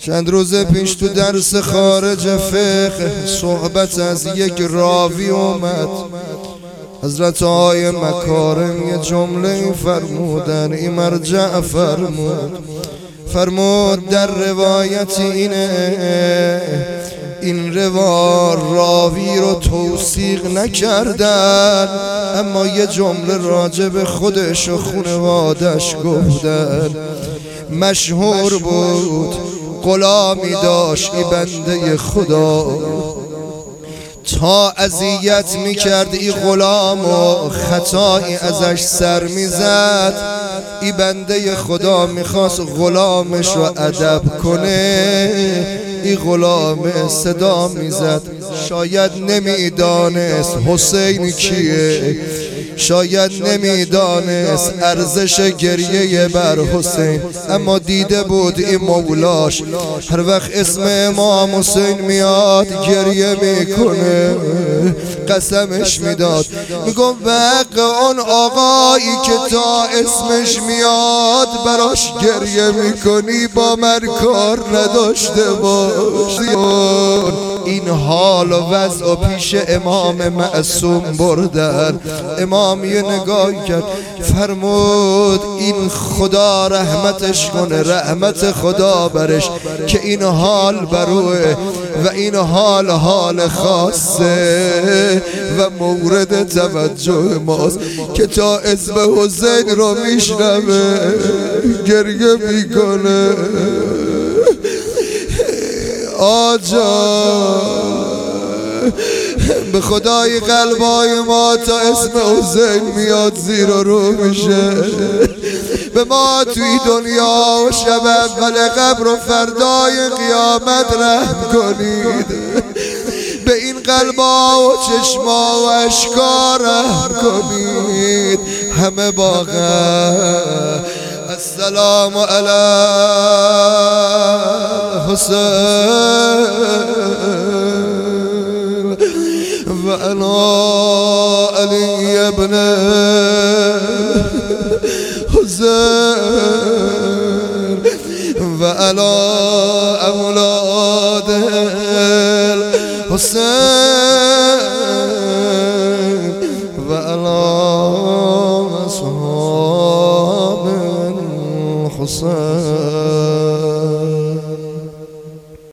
چند روز پیش تو درس خارج فقه صحبت از یک راوی اومد. حضرت آقای مکارم یه جمله فرمودن، این مرجع فرمود در روایت این راوی رو توثیق نکردن، اما یه جمله راجع به خودش و خانوادش گفتن. مشهور بود، غلامی داشت ای بنده خدا، تا اذیت میکرد ای غلام و خطایی ازش سر میزد. ای بنده خدا میخواست غلامش رو ادب کنه، ای غلام صدا میزد. شاید نمیدانست حسین کیه، شاید نمیدانست ارزش گریه بر حسین، اما دیده بود این مولاش هر وقت اسم امام حسین میاد گریه میکنه. قسمش میداد، میگم وقت اون آقایی که تا اسمش میاد براش گریه میکنی با من کار نداشته باش. این حال و وضع و پیش امام معصوم بردن. امام یه نگاه کرد، فرمود این خدا رحمتش کنه، رحمت خدا برش که این حال بروه و این حال خاصه و مورد توجه ماست که تا اسم حسین رو میشنوه گریه میکنه. آجا به خدای قلبای ما تا اسم حسین میاد زیر و رو میشه. به ما توی دنیا و شب اول قبر و فردای قیامت رحم کنید. به این قلبا و چشما و اشکا رحم کنید. همه با غم السلام علی حسین و علی علی ابن حسین و علی اولاد حسین و علی اصحاب حسین.